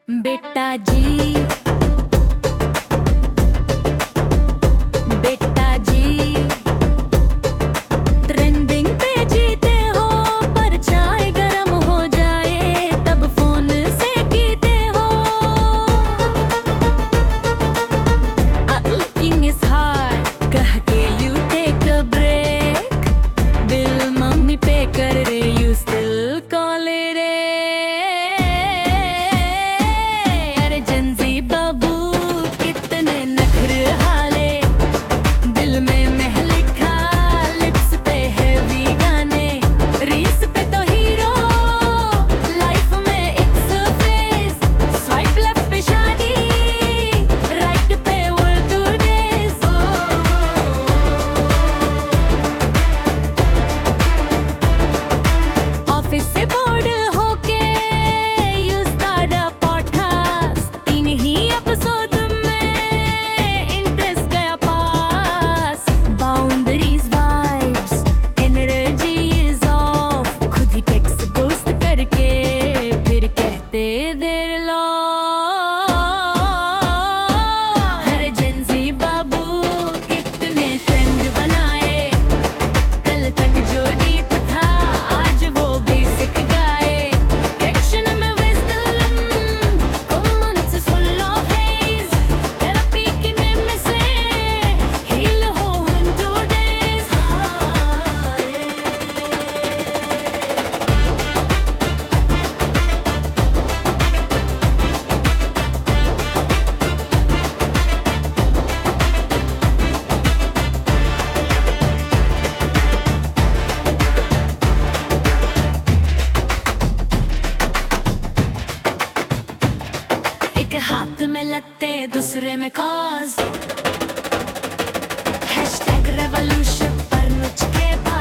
बेटा जी, बेटा जी, ट्रेंडिंग पे जीते हो, पर चाय गरम हो जाए तब फोन से कीते हो। Looking is hard, कह के you take a break, bill mummy pay कर रहे you still call it a हाथ में लगते दूसरे में कॉज, हैशटैग रेवोल्यूशन पर नुच के